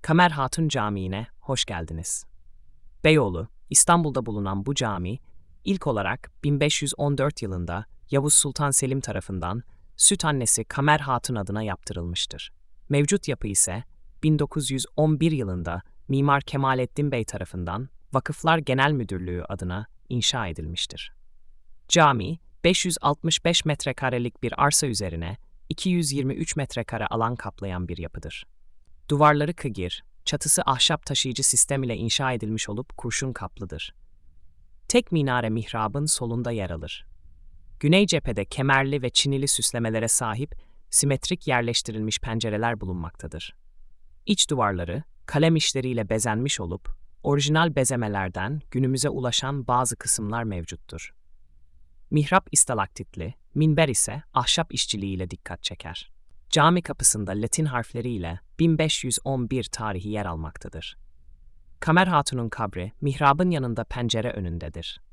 Kamer Hatun Camii'ne hoş geldiniz. Beyoğlu, İstanbul'da bulunan bu cami, ilk olarak 1514 yılında Yavuz Sultan Selim tarafından süt annesi Kamer Hatun adına yaptırılmıştır. Mevcut yapı ise 1911 yılında Mimar Kemalettin Bey tarafından Vakıflar Genel Müdürlüğü adına inşa edilmiştir. Cami, 565 metrekarelik bir arsa üzerine 223 metrekare alan kaplayan bir yapıdır. Duvarları kıgir, çatısı ahşap taşıyıcı sistem ile inşa edilmiş olup kurşun kaplıdır. Tek minare mihrabın solunda yer alır. Güney cephede kemerli ve çinili süslemelere sahip simetrik yerleştirilmiş pencereler bulunmaktadır. İç duvarları kalem işleriyle bezenmiş olup orijinal bezemelerden günümüze ulaşan bazı kısımlar mevcuttur. Mihrap istalaktitli, minber ise ahşap işçiliğiyle dikkat çeker. Cami kapısında Latin harfleriyle 1511 tarihi yer almaktadır. Kamer Hatun'un kabri mihrabın yanında pencere önündedir.